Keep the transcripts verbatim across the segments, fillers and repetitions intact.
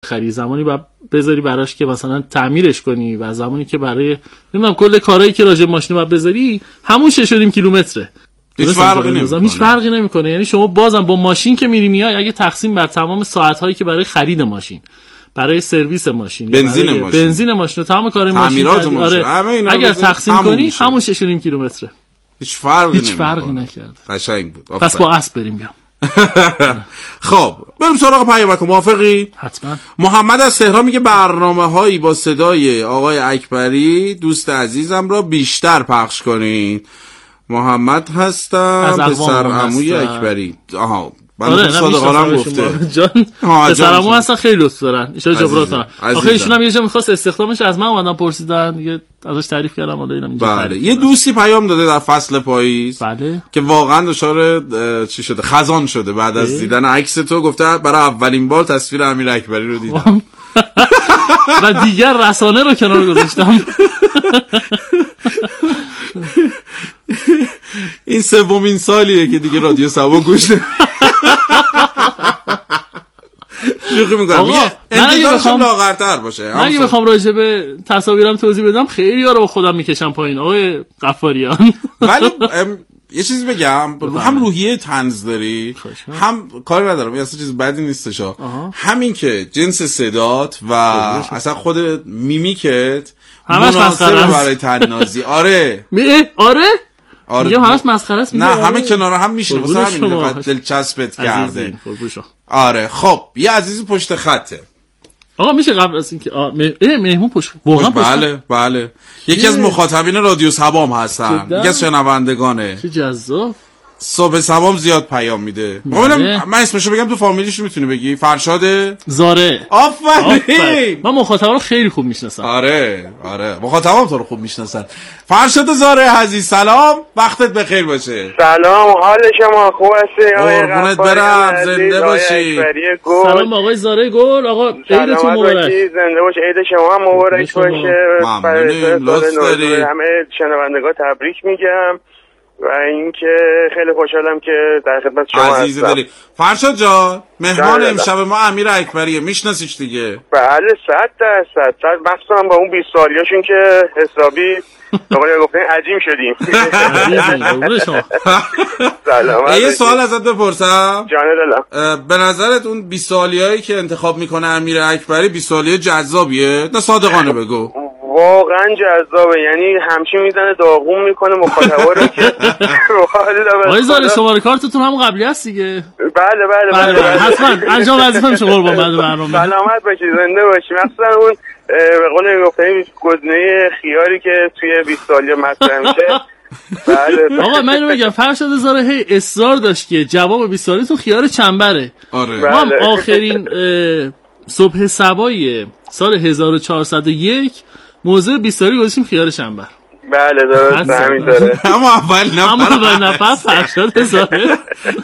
خرید، زمانی بعد بذاری براش که مثلا تعمیرش کنی و زمانی که برای نمیدونم کل کارهایی که راجع به ماشین بعد بذاری همون شش و نیم کیلومتره. هیچ فرقی نمیکنه. هیچ فرقی نمیکنه. یعنی شما بازم با ماشین که میری میای اگه تقسیم بر تمام ساعت‌هایی که برای خرید ماشین، برای سرویس ماشین، بنزین ماشین، بنزین ماشین و تمام کار ماشین، آره اگر تقسیم کنی همون شش و نیم کیلومتره. هیچ فرقی هیچ فرقی نکرد. قشنگ بود. پس با اسب بریم بیام. خب بریم سراغ پیامک. موافقی؟ حتما. محمد از تهران میگه برنامه‌هایی با صدای آقای اکبری دوست عزیزم را بیشتر پخش کنید. محمد هستم، پسر عموی اکبری. آها آره صادقانه گفته جان پسرمو اصلا خیلی دوست دارن ان شاء الله جبران کنن. آخه ایشون هم یه جا می‌خواست استخدامش از من اومدن پرسیدن دیگه ازش تعریف کردم حالا اینم اینجا. بله یه دوستی پیام داده در فصل پاییز بله که واقعا دچار چی شده خزان شده بعد از دیدن عکس تو، گفته برای اولین بار تصویر امیر اکبری رو دیدم و دیگر رسانه رو کنار گذاشتم. این سومین سالیه که دیگه رادیو سبا گوش نمیدم. شوخی میکنم. میگه انتظارشم لاغرتر باشه. من اگه بخوام راجع به تصاویرم توضیح بدم خیلی ها رو با خودم میکشم پایین آقای غفاریان. ولی یه چیزی بگم، هم روحیه طنز داری هم کاری ندارم، یه اصلا چیز بدی نیستش. همین که جنس صدات و اصلا خود میمیکت مناسبه برای طنازی. آره آره آره میگم همش مسخره است. نه همه کنار هم میشینه واسه همین دفعه دلچسبت کرده. آره خب یه عزیزی پشت خطه. آقا میشه قبل از اینکه مهمون پشت واقعا پشت بله بله یکی از مخاطبین رادیو سبام هستن، یکی از شنوندگانه. چه جذاب. صبح سبام زیاد پیام میده. ببینم من اسمشو بگم تو فامیلیش میتونی بگی؟ فرشاد زاره. آفرین. من مخاطبا رو خیلی خوب میشناسم. آره آره مخاطبام تو رو خوب میشناسن. فرشاد زاره عزیز سلام، وقتت بخیر باشه. سلام، حال شما خوب هستی؟ قربونت برم، زنده باشی. سلام آقای زاره گل. آقا عیدتون مبارک. زنده باش، عید شما هم مبارک باشه. ممنونیم، لطف داری. همه شنوندگان تبریک میگم و اینکه خیلی خوشحالم که در خدمت شما هستم. عزیز دلی. فرشاد جان مهمان امشب ما امیر اکبریه، میشناسیش دیگه؟ بله صد درصد. صد مخصوصا با اون بیست سالیاشون که حسابی آقای گفتن عجیم شدیم. سلام. یه سوال ازت بپرسم؟ جان دلم. به نظرت اون بیست سالیایی که انتخاب میکنه امیر اکبری بیست سالی جذابیه؟ نه صادقانه بگو. واقعا جذابه، یعنی همچین میزنه داغون میکنه مخاطبا رو که آقای زاره شماره کارتتون هم قبلی هست دیگه؟ بله بله بله حتما انجام وظیفه میشه قربان بعد برنامه. سلامت باشی، زنده باشی. مثلا اون به قول گفتنی گزینه خیاری که توی بیست سالی مطرح میشه. بله آقا من اینو میگم فرشاد زاره هی اصرار داشت که جواب بیست سالی تو خیار چنبره. آره ما هم آخرین صبح سبایی سال هزار و چهارصد و یک موضوع بیست سالی گذاشتیم خیار شنبر. بله درست همینطوره. اما اول نفر اما اول نفر فرشاد زاره.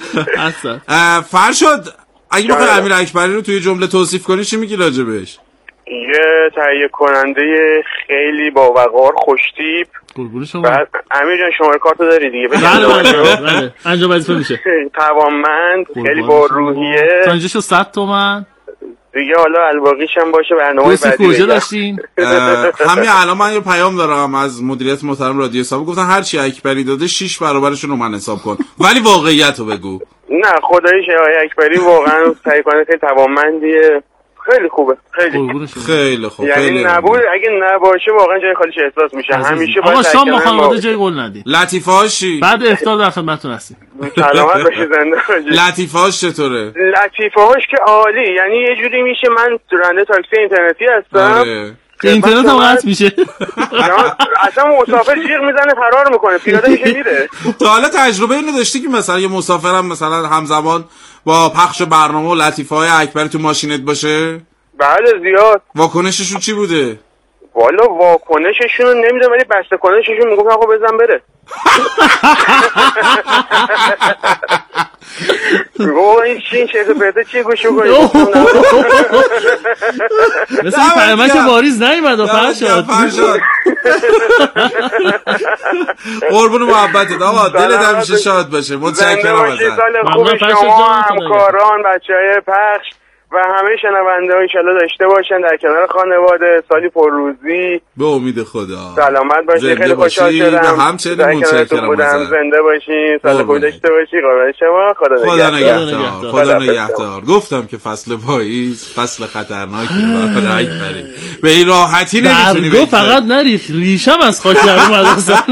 فرشاد اگه بخوای امیر اکبری رو توی جمله توصیف کنی چی میگی راجبش؟ یه تهیه کننده خیلی با وقار، خوشتیپ. قربون شما. بعد امیر جان شماره کارتو داری دیگه؟ بله بله بله انجام وظیفه میشه. توانمند، خیلی با روحیه. تا اینجا شو صد تومن دیگه، حالا الباقیش هم باشه برنامه بعدی. کجا داشتین؟ همین الان من یه پیام دارم از مدیریت محترم رادیو سبا، گفتن هر چی اکبری داده شش برابرشون رو من حساب کن، ولی واقعیتو بگو. نه خداییش آقای اکبری واقعا تهیه کننده خیلی توانمندیه، خیلی خوبه، خیلی خیلی خوب. یعنی نبود اگه نباشه واقعا جای خالیش احساس میشه. همیشه باید آقا شام با خانواده جای گل ندی. لطیفه‌اشی بعد افطار در خدمتتون هستیم. سلامت باشید، زنده باشید. لطیفه‌اش چطوره؟ لطیفه‌اش که عالی، یعنی یه جوری میشه من راننده تاکسی اینترنتی هستم. آره. اینترنت هم قطع میشه. اصلا مسافر جیغ میزنه فرار میکنه، پیاده میشه میره. تا حالا تجربه اینو داشتی که مثلا یه مسافرم مثلا همزمان با پخش برنامه و لطیفه‌های اکبری تو ماشینت باشه؟ بله زیاد. واکنششون چی بوده؟ والا واکنششون رو نمیدونم ولی بسته کنششون میگفت آقا بزن بره. گو این چین چه پرده چی گوشو کنی؟ مثل این پیامک واریز نیومد فرشاد. قربون محبتت آقا، دلت همیشه شاد باشه. متشکرم ازت. ممنون فرشاد جان، همکاران، بچهای پخش و همه شنونده ها انشالله داشته باشن در کنار خانواده سالی پرروزی به امید خدا. سلامت باشین. خیلی خوشحال شدم همچنین متشکرم بودم. زنده باشین، سال خوبی داشته باشین. قربان شما. خدا نگهدار. خدا نگهدار. گفتم که فصل پاییز فصل خطرناکی برای اکبری. به این راحتی نمیتونی بگی. فقط نریخ ریشم از خاک در اومد اصلا.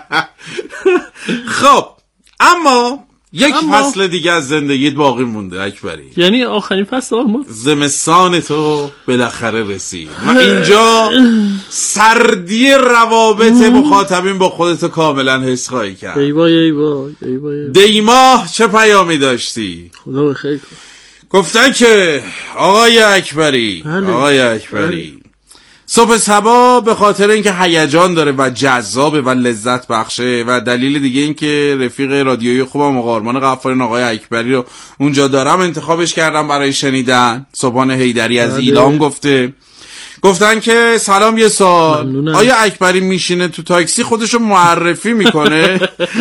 خب اما یک اما... فصل دیگه از زندگیت باقی مونده اکبری. یعنی آخرین فصل آمد. زمستان تو بالاخره رسید و اینجا سردی روابط مخاطبین با خودت کاملا حس خواهی کرد. ای وای ای وای ای وای. دیماه چه پیامی داشتی؟ خدا بخیر کنه. گفتن که آقای اکبری بله. آقای اکبری بله. صبح صبا به خاطر اینکه هیجان داره و جذابه و لذت بخشه و دلیل دیگه این که رفیق رادیویی خوبم آقا آرمان غفاری آقای اکبری رو اونجا دارم انتخابش کردم برای شنیدن. صبحان حیدری از ایلام گفته گفتن که سلام یه سال ممنونم. آیا اکبری میشینه تو تاکسی خودشو معرفی میکنه؟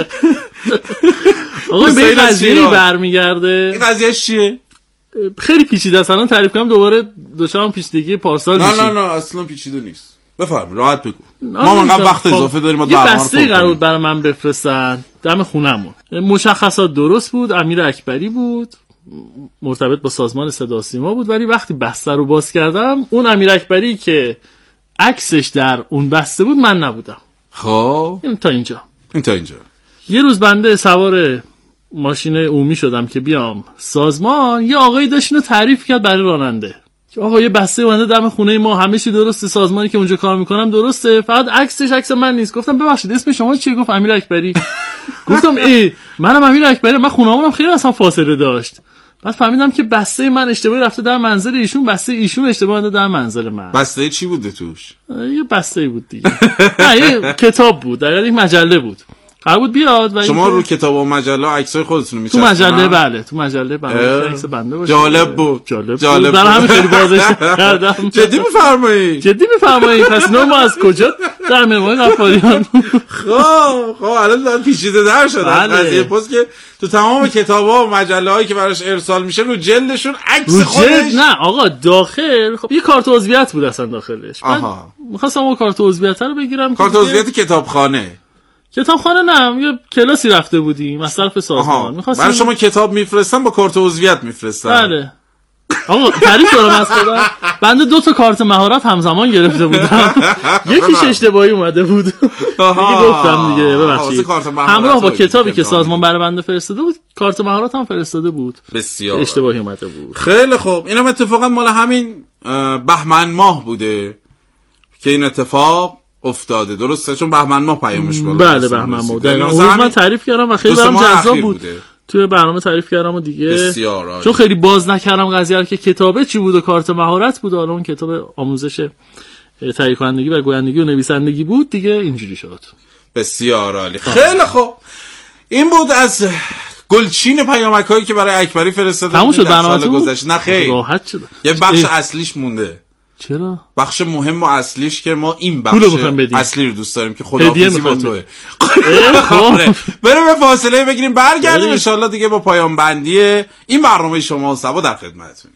آقا به این قضیه برمیگرده. این قضیه چیه؟ خیلی پیچیده است. الان تعریف کنم دوباره دوچارم پیچیدگی پارسال میشه. نه نه نه اصلا پیچیده نیست. بفرم راحت بگو. ما انقدر وقت اضافه داریم. ما یه بسته قرار بود برای من بفرستن دم خونمون. مشخصات درست بود. امیر اکبری بود. مرتبط با سازمان صدا سیما بود. ولی وقتی بسته رو باز کردم اون امیر اکبری که عکسش در اون بسته بود من نبودم. خب این تا اینجا. این تا اینجا. یه روز بنده سوار ماشین عمومی شدم که بیام سازمان. یه آقایی داشت اینو تعریف کرد برای راننده که آقا یه بسته اومده دم خونه ما، همه چی درسته، سازمانی که اونجا کار میکنم درسته، فقط عکسش عکس من نیست. گفتم ببخشید اسم شما چیه؟ گفت امیر اکبری. گفتم ای منم امیر اکبری. من خونه‌مونم خیلی اصلا فاصله داشت. بعد فهمیدم که بسته من اشتباهی رفته در منزل ایشون، بسته ایشون اشتباهی رفته در منزل من. بسته چی بوده توش؟ یه بسته بود دیگه. نه یه کتاب بود، در یک مجله بود. قرار بود بیاد و شما رو کتاب و مجله عکسای خودتون رو می‌چسبونید؟ تو مجله بله، تو مجله برای عکس بنده باشه. جالب بود. جالب, جالب بود. در همین خیلی بازش کردم. جدی می‌فرمایید؟ جدی می‌فرمایید. پس نو ما از کجا در مهمانی غفاریان. خب خب الان دارن پیچیده در شد قضیه. پس که تو تمام کتاب‌ها و مجله‌هایی که براش ارسال میشه رو جلدشون عکس خودش. نه آقا داخل خب یه کارت عضویت بود اصلا داخلش. آها. می‌خواستم اون کارت عضویت رو بگیرم. کارت عضویت کتابخانه. کتابخانه نه، یه کلاسی رفته بودیم از طرف سازمان. می‌خواستم برای شما کتاب میفرستم با کارت عضویت میفرستم. بله. آقا تعریف دارم از خدا. بنده دو تا کارت مهارت همزمان گرفته بودم. یکیش اشتباهی اومده بود. دیگه گفتم دیگه ببخشید. همراه با کتابی که سازمان برای بنده فرستاده بود، کارت مهارت هم فرستاده بود. بسیار. اشتباهی اومده بود. خیلی خوب. اینم اتفاقا مال همین بهمن ماه بوده که این اتفاق افتاده. درسته؟ چون بهمن ماه پیامش بود. بله بهمن ماه. در اون من تعریف کردم و خیلی برام جذاب بود. توی برنامه تعریف کردم و دیگه بسیار چون خیلی باز نکردم قضیه رو که کتابه چی بود و کارت مهارت بود، حالا اون کتاب آموزش تهیه کنندگی و گویندگی و نویسندگی بود دیگه اینجوری شد. بسیار عالی. خیلی خوب. این بود از گلچین پیامک‌هایی که برای اکبری فرستاده تموم شد برنامه گذشته. نه خیر. راحت شد. یه بخش اصلیش مونده. چرا؟ بخش مهم و اصلیش که ما این بخش اصلی رو دوست داریم که خداحافظی با توه. بریم به فاصله بگیریم برگردیم ان شاءالله دیگه با پایان بندی این برنامه شما و سبا در خدمتتون.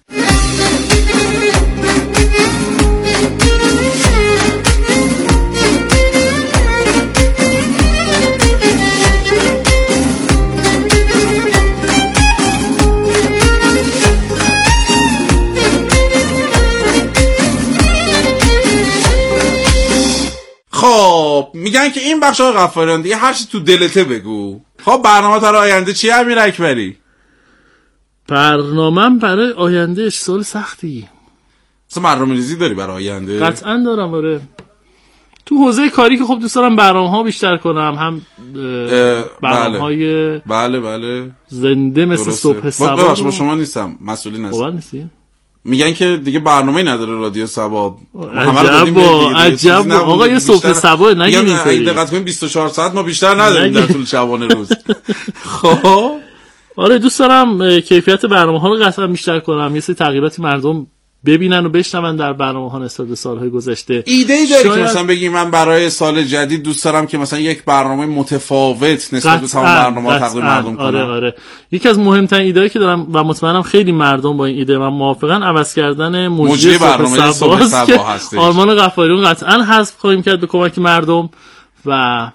خب میگن که این بخش های غفاریان دیگه هر چی تو دلته بگو. خب برنامه برای آینده چیه امیر اکبری؟ برنامه‌ام برای آینده سال سختی. اصلا برنامه‌ریزی داری برای آینده؟ قطعاً دارم. آره تو حوزه کاری که خب دوست دارم برنامه‌ها بیشتر کنم، هم برنامه‌های بله بله زنده مثل صبح صبا. ببخشید با شما نیستم، مسئولی نیستم. میگن که دیگه برنامه‌ای نداره رادیو سبا. عجب عجب آقا یه صبح صبا نگین اینطوری. دقت کنین بیست و چهار ساعت ما بیشتر نداریم در طول شبانه روز. خب آره دوست دارم کیفیت برنامه‌ها رو قطعا بیشتر کنم، یه سری تغییراتی مردم ببینن و بشنون در برنامه‌ها نسبت به سال‌های گذشته. ایده‌ای داری شاید... که مثلا بگی من برای سال جدید دوست دارم که مثلا یک برنامه متفاوت نسبت به تمام برنامه‌ها تقدیم مردم کنم؟ آره آره. یکی از مهمترین ایده‌ای که دارم و مطمئنم خیلی مردم با این ایده من موافقن، عوض کردن مجری برنامه صبح صبح هستش. آرمان غفاریون قطعاً حذف خواهیم کرد به کمک مردم. و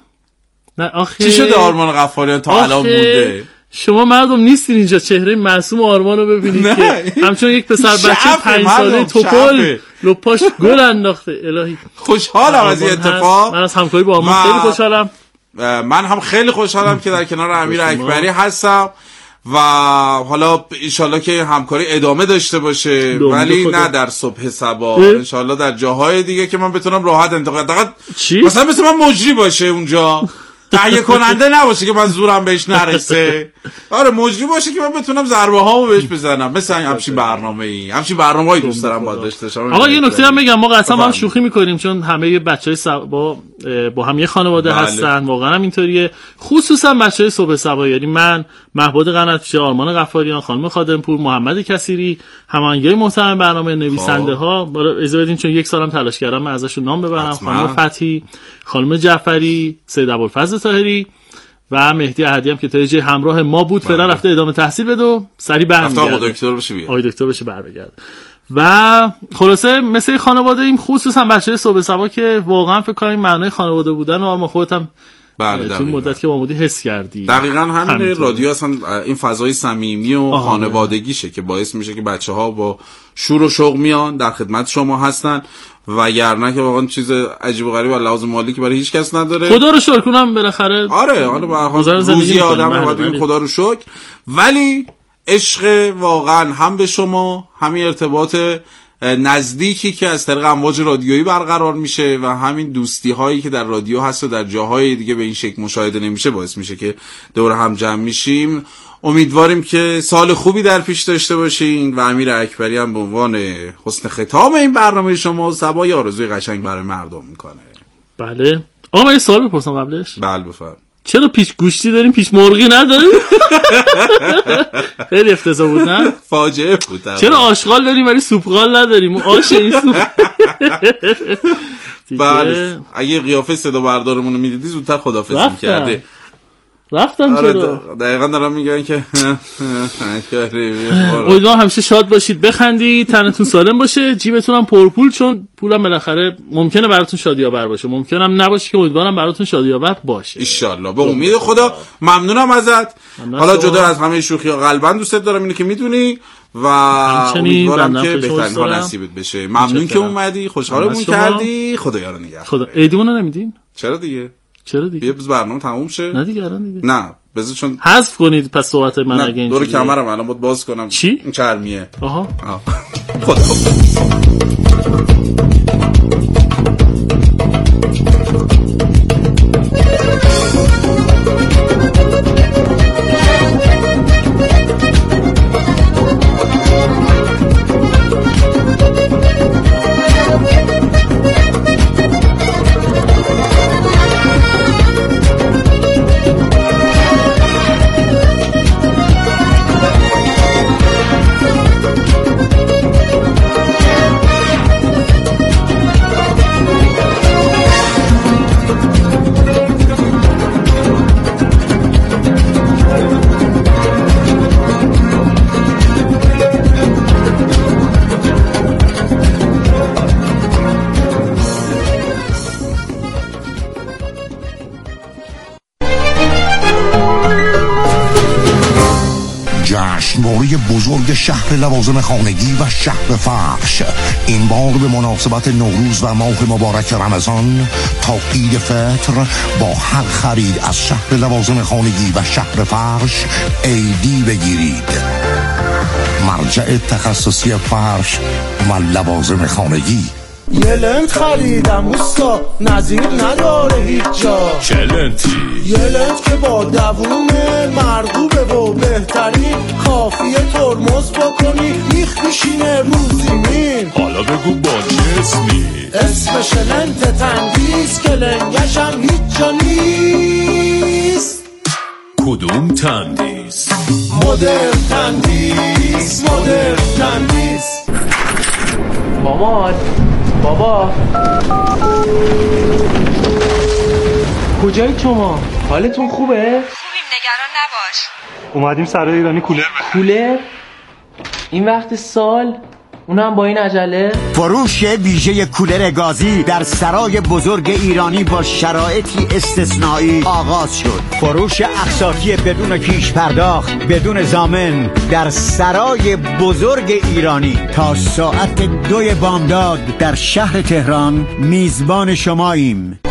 نه آخه چی شده آرمان غفاریون تا الان مونده؟ شما مردم نیستین اینجا چهره معصوم آرمان رو ببینید که همچون یک پسر بچه پنج ساله توپل لپاش گل انداخته. الهی خوشحالم از این اتفاق. من از همکاری با آرمان خیلی خوشحالم. من هم خیلی خوشحالم که در کنار امیر اکبری هستم و حالا انشالله که همکاری ادامه داشته باشه، ولی نه در صبح صبا، انشالله در جاهای دیگه که من بتونم راحت انتقاد فقط مثلا مثل من مجری باشه اونجا، تهیه کننده نباشه که من زورم بهش نرسه. آره مجری باشه که من بتونم ضربه هامو بهش بزنم، مثلا همچین برنامه‌ای همچین برنامه‌ای دوست دارم باید داشته باشم. آقا یه نکته هم بگم، ما قطعا ما شوخی می‌کنیم چون همه بچهای با با هم یه خانواده بله. هستن، واقعا هم اینطوریه، خصوصا بچهای صبح صبا، یعنی من، مهبد قنات‌پیشه، آرمان غفاریان، خانم خادمپور، محمد کثیری، هماهنگای محترم برنامه، نویسنده‌ها، بالا اجازه بدین چون یک سالم تلاش کردم من ازشون نام ببرم، خانم فتحی، خانم جعفری، سید ابوالفضل طاهری و مهدی احدی هم که تا یه همراه ما بود، فعلا رفته ادامه تحصیل بده و سری برمیگرده. رفته آقا دکتر بشه بیاد. آقا دکتر بشه برمیگرده. و خلاصه مثل خانواده ایم، خصوصا بچه‌های صبح صبا که واقعا فکر کنم معنای خانواده بودن و ما خودت هم بله تو مدت که با حس کردی. دقیقاً همین رادیو اصلا این فضای صمیمی و خانوادگیشه که باعث میشه که بچه‌ها با شور و شوق میان در خدمت شما هستن، وگرنه که واقعا چیز عجیب و غریب و لحاظ مالی که برای هیچ کس نداره. خدا رو شکر کنم بالاخره. آره حالا به هر حال روزی آدم باید بگیم خدا رو شکر، ولی عشق واقعا هم به شما، همین ارتباط نزدیکی که از طریق امواج رادیویی برقرار میشه و همین دوستی هایی که در رادیو هست و در جاهای دیگه به این شکل مشاهده نمیشه باعث میشه که دور هم جمع میشیم. امیدواریم که سال خوبی در پیش داشته باشین و امیر اکبری هم به عنوان حسن ختام این برنامه شما صبای آرزوی قشنگ برای مردم میکنه. بله آقا من یه سوال بپرسم قبلش. بله بفرمایید. چرا پیش گوشتی داریم پیش مرغی نداریم؟ خیلی افتضاح بود نه؟ فاجعه بود. چرا آشغال داریم ولی سوپغال نداریم؟ آش این سوپ. بله اگه قیافه صدا بردارمون رو میدیدی زودتر خدافظی میکرده. رفتم چرا؟ دقیقا دارم میگن که امیدوارم همیشه شاد باشید، بخندید، تنتون سالم باشه، جیبتون هم پرپول، چون پولم بالاخره ممکنه براتون شادی‌آور باشه، ممکنه هم نباشه، که امیدوارم براتون شادی‌آور باشه ان شاءالله. به امید خدا. ممنونم ازت. حالا جدا از همه شوخی‌ها قلبا دوستت دارم، اینو که میدونی، و امیدوارم که بهترین ها نصیبت بشه. ممنون که اومدی، خوشحالمون کردی. خدایا رو نگهدار. خدا عیدمون نمیدین؟ چرا دیگه؟ چرا دیگه؟ بیا بز برنامه تموم شه. نه دیگه الان دیگه. نه بذار چون حذف کنید پس صحبت من اگه اینجوری. دور کمرم الان بود باز کنم. چی؟ این چرمیه. آها. آه. خدا جشنواره بزرگ شهر لوازم خانگی و شهر فرش این بار به مناسبت نوروز و ماه مبارک رمضان تا عید فطر با هر خرید از شهر لوازم خانگی و شهر فرش ایدی بگیرید. مرجع تخصصی فرش و لوازم خانگی. یه لنت خریدم اوستا، نظیر نداره هیچ جا. چه لنتی؟ یه لنت که با دوومه، مرغوبه و بهترین، کافیه ترمز بکنی میخ میشینه رو زمین. حالا بگو با چه اسمی؟ اسمش لنت تندیس که لنگشم هیچ جا نیست. کدوم تندیس؟ مدرن تندیس، مدرن تندیس. مامان، بابا، کجایی شما؟ حالتون خوبه؟ خوبیم، نگران نباش. اومدیم سرای ایرانی کولر کولر؟ این وقت سال؟ اونم با این عجله؟ فروش ویژه کولر گازی در سرای بزرگ ایرانی با شرایطی استثنایی آغاز شد. فروش اقساطی بدون پیش پرداخت، بدون ضامن در سرای بزرگ ایرانی تا ساعت دوی بامداد در شهر تهران. میزبان شماییم.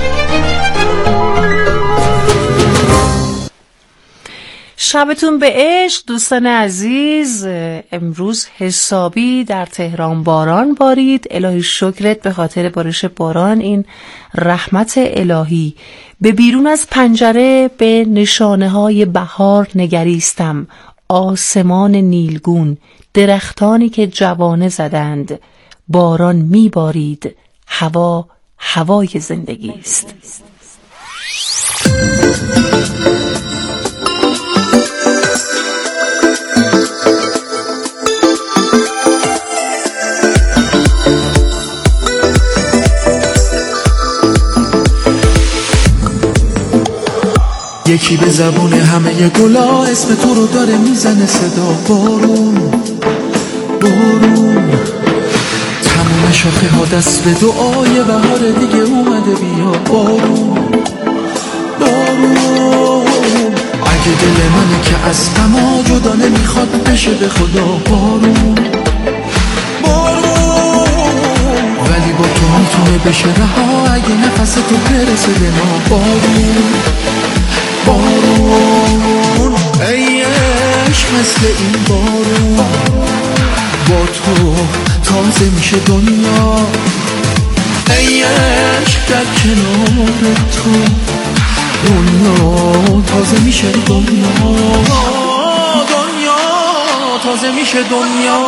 شبتون به عشق دوستان عزیز. امروز حسابی در تهران باران بارید. الهی شکرت به خاطر بارش باران، این رحمت الهی. به بیرون از پنجره به نشانه های بهار نگریستم. آسمان نیلگون، درختانی که جوانه زدند. باران میبارید، هوا هوای زندگی است. یکی به زبون همه گلا اسم تو رو داره میزنه صدا. بارون بارون تموم شاخه ها دست به دعای بهار دیگه اومده. بیا بارون بارون اگه دل منه که از غما جدا نمیخواد بشه به خدا. بارون بارون ولی با تو میتونه بشه رها اگه نفس تو برسه به ما. بارون بارون ای عشق مثل این بارون، با تو تازه میشه دنیا. ای عشق در کنار تو دنیا تازه میشه دنیا. دنیا تازه میشه دنیا.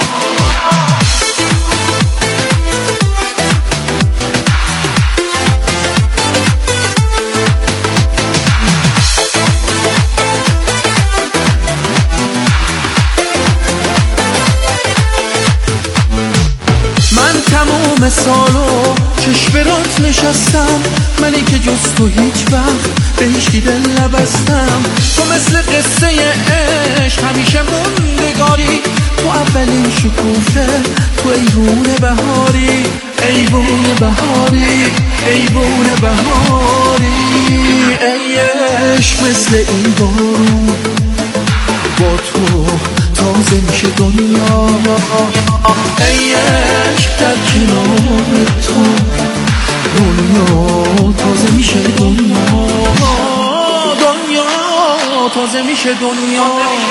تمام سالو چشم رات نشستم، منی که جز تو هیچ وقت به هیچی دل نبستم. تو مثل قصه عشق همیشه موندگاری، تو اولین شکوفه، تو ایوون بهاری، ایوون بهاری، ایوون بهاری. ای عشق مثل این بارون، با تو تازه میشه دنیا. ای عشق در کنار تو دنیا تازه میشه دنیا. دنیا تازه میشه دنیا.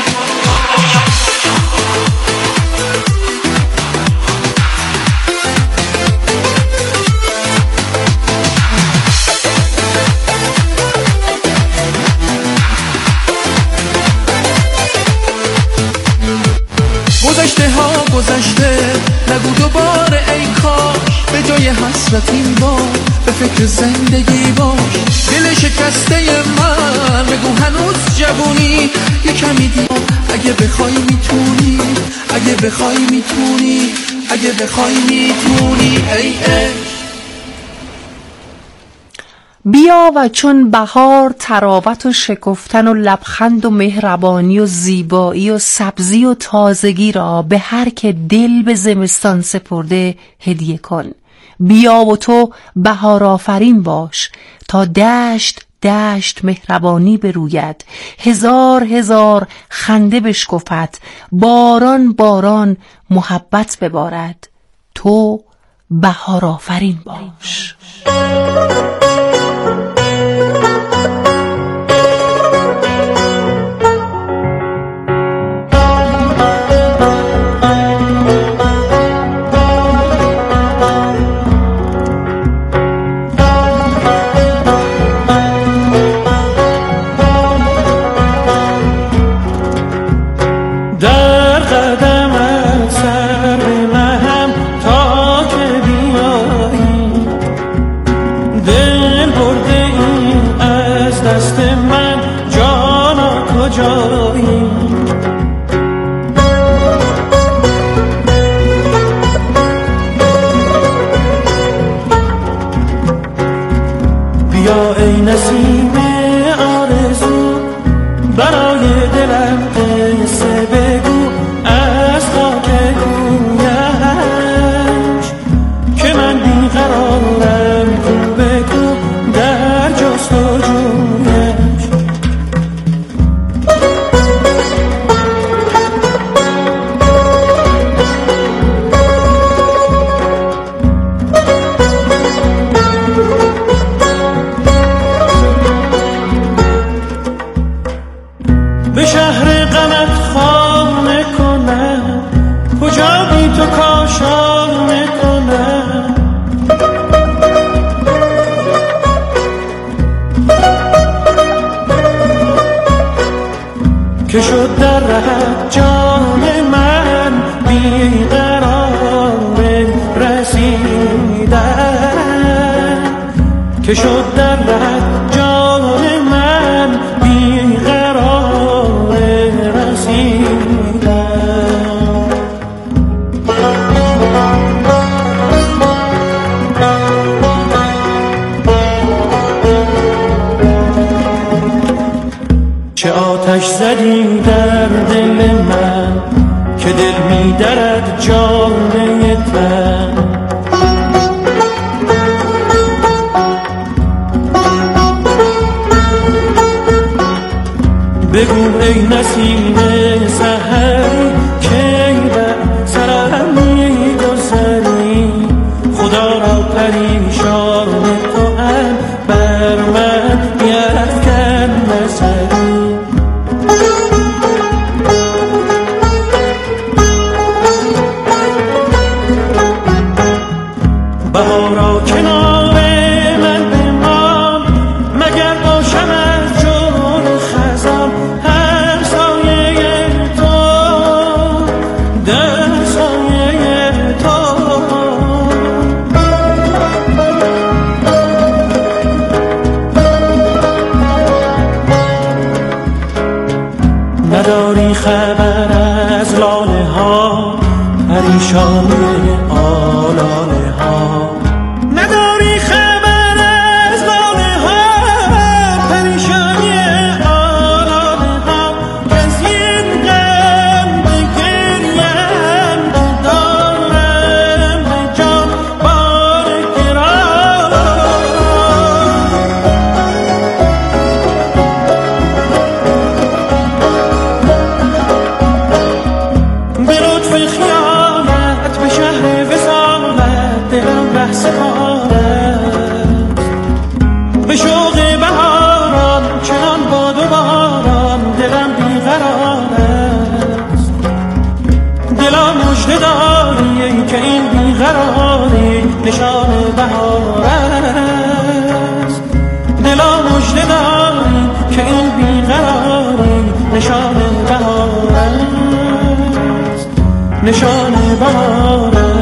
گذشته ها گذشته نگو دوباره ای کاش، به جای حسرت این بار به فکر زندگی باش. دل شکسته من بگو هنوز جوونی، یه کمی دیگه اگه بخوای میتونی، اگه بخوای میتونی، اگه بخوای میتونی. ای عشق بیا و چون بهار تراوت و شکفتن و لبخند و مهربانی و زیبایی و سبزی و تازگی را به هر که دل به زمستان سپرده هدیه کن. بیا و تو بهار آفرین باش تا دشت دشت مهربانی بروید، هزار هزار خنده بشکفد، باران باران محبت ببارد. تو بهار آفرین باش. دل بیا ای نسیم آرزو برای دلم قصه بگو از خاک کویش که من بیقرارم کو بگو در جستجویش. به شهر غمت خانه کنم کجا بی تو کاشانه کنم که شد در رهت جان من بیقرار رسیدن که شد در رهت جان من بیقرار رسیدن. چه آتش زدی در دل من که دل می درد جانه تن بگو ای نسیم سحری کی بر سرم می گذری خدا را پریشان تو هم بر من بیفکن نظری. بهارا کنار من بمان مگر باشم از جور خزان هر سایه تو در سایه تو نداری خبر از لاله ها پریشانی آلاله ها نداری خبر از لاله ها پریشانی آلاله ها کس این غم بگریم دارم به جان بار گران به لطف خیانت به شهر وصالت دلم بحث خارست به شوق بهاران چنان باد و باران دلم بیقرار است. دلا مژده داری که این بیقراری نشان بهار است. دلا مژده داری که این بیقراری نشان بهار است. نشان بهار است.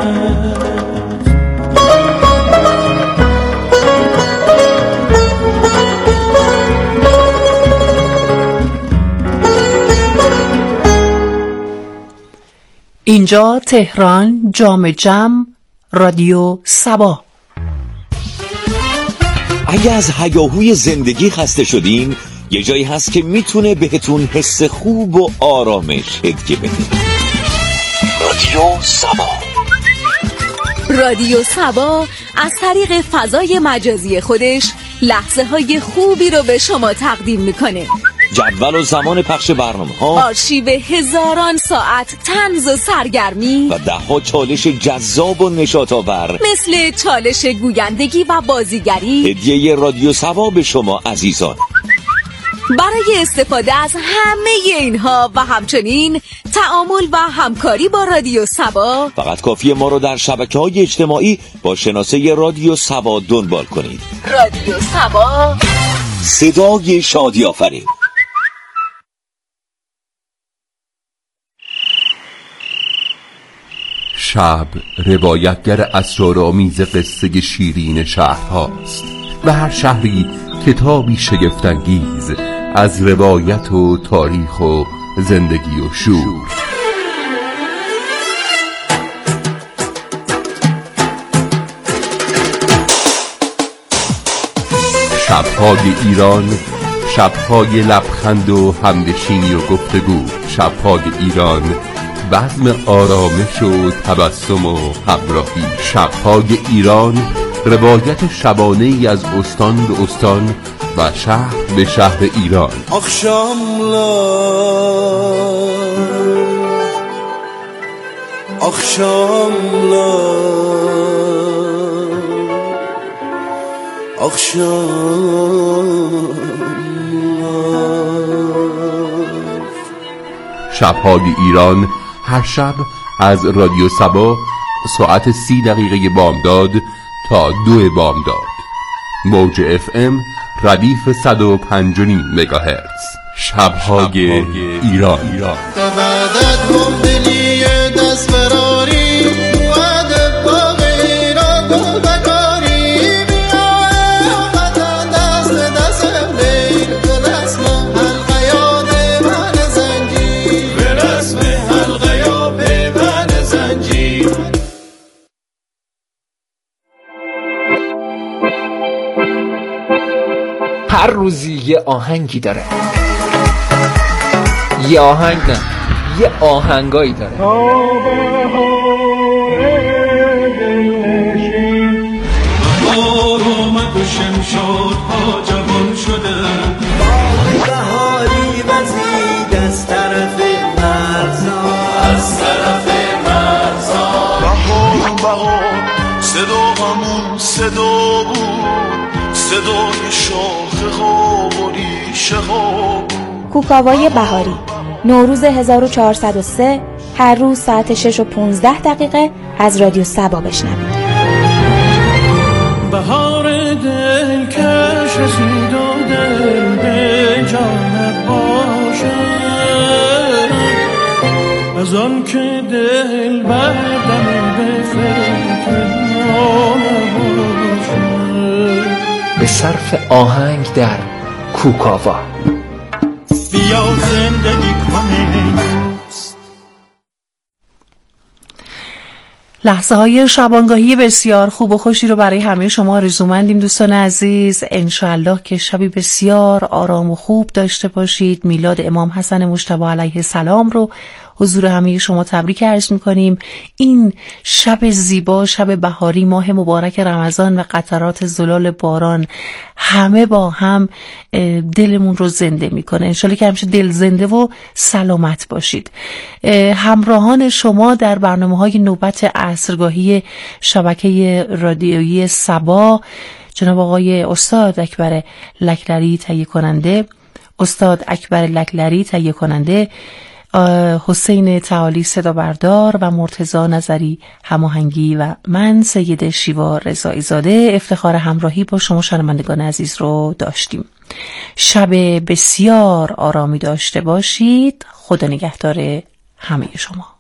اینجا تهران، جام جم، رادیو صبا. اگه از هیاهوی زندگی خسته شدین یه جایی هست که میتونه بهتون حس خوب و آرامش هدیه بده. رادیو صبا. رادیو صبا از طریق فضای مجازی خودش لحظه های خوبی رو به شما تقدیم میکنه. جدول و زمان پخش برنامه‌ها، آرشیو هزاران ساعت طنز و سرگرمی و ده‌ها چالش جذاب و نشاط‌آور مثل چالش گویندگی و بازیگری. هدیه رادیو صبا به شما عزیزان. برای استفاده از همه اینها و همچنین تعامل و همکاری با رادیو صبا فقط کافیه ما رو در شبکه‌های اجتماعی با شناسه رادیو صبا دنبال کنید. رادیو صبا، صدای شادی آفرین. شب روایتگر اسرارآمیز قصه شیرین شهرهاست و هر شهری کتابی شگفت‌انگیز از روایت و تاریخ و زندگی و شور. شب‌های ایران، شب‌های لبخند و همنشینی و گفتگو. شب‌های ایران، بزم آرامش و تبسم و همراهی. شب‌های ایران، روایت شبانه‌ای از استان به استان و شهر به شهر ایران. آخشام آخشام آخشام شب‌های ایران هر شب از رادیو صبا ساعت سی دقیقه بامداد تا دو بامداد. موج اف ام ردیف صد و پنج و نیم مگاهرتز. شب‌های ایران. هر روزی یه آهنگی داره، یه آهنگ نه یه آهنگایی داره. بهار اومد و شمشادها جوان شده، باغ بهاری وزید از طرف مرزا، از طرف مرزا. بهار بهار صدا همون صدا بود، صدای شاخه ها و ریشه ها. کوکاوای بهاری، نوروز هزار و چهارصد و سه، هر روز ساعت شش و پونزده دقیقه از رادیو صبا بشنوید. بهار دل کش رسید و دل به جان باشه، از آن که دل بردم به فکر باشه. به صرف آهنگ در کوکاوا. بیا زندگی کنیم. لحظه های شبانگاهی بسیار خوب و خوشی رو برای همه شما آرزومندیم دوستان عزیز. انشاءالله که شبی بسیار آرام و خوب داشته باشید. میلاد امام حسن مجتبی علیه السلام رو حضور همه شما تبریک عرض می‌کنیم. این شب زیبا، شب بهاری، ماه مبارک رمضان و قطرات زلال باران همه با هم دلمون رو زنده میکنه. انشالله که همیشه دل زنده و سلامت باشید. همراهان شما در برنامه‌های نوبت عصرگاهی شبکه رادیویی صبا جناب آقای استاد اکبر لکلری تهیه کننده، استاد اکبر لکلری تهیه کننده، حسین تعالی صدا بردار و مرتضی نظری هماهنگی و من سید شیوا رضایی زاده افتخار همراهی با شما شنوندگان عزیز رو داشتیم. شب بسیار آرامی داشته باشید. خدا نگهدار همه شما.